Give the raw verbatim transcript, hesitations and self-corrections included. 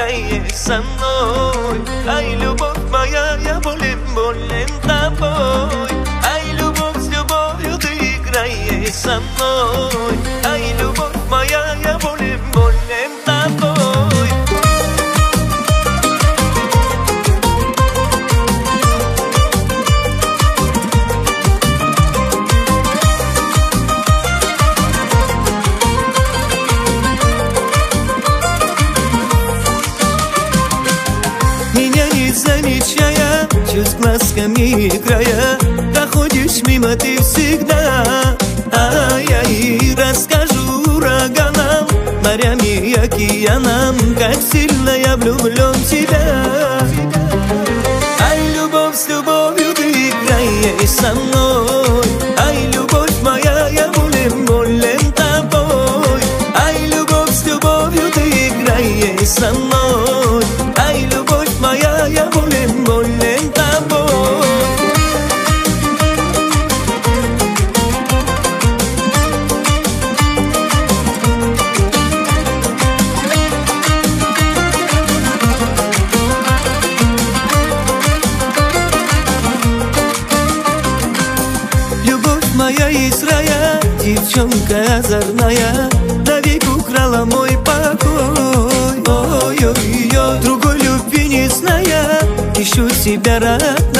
играй со мной. Ай, любовь моя, я болен, болен тобой. Ай, любовь с любовью, ты играй со мной. Ай, любовь моя, я болен, болен тобой. Меня не замечая, чуть глазками играя, проходишь мимо ты всегда. А я и расскажу ураганам, морями и океанам, как сильно я влюблен в тебя. Ай, любовь с любовью, ты играй со мной. Ай, любовь моя, я болен, болен тобой. Ай, любовь с любовью, ты играй со мной. Ай, любовь моя, я болен, болен тобой. Любовь моя из рая, девчонка озорная, навек украла мой покой. Ой-ой-ой, другой любви не зная, ищу тебя, родная.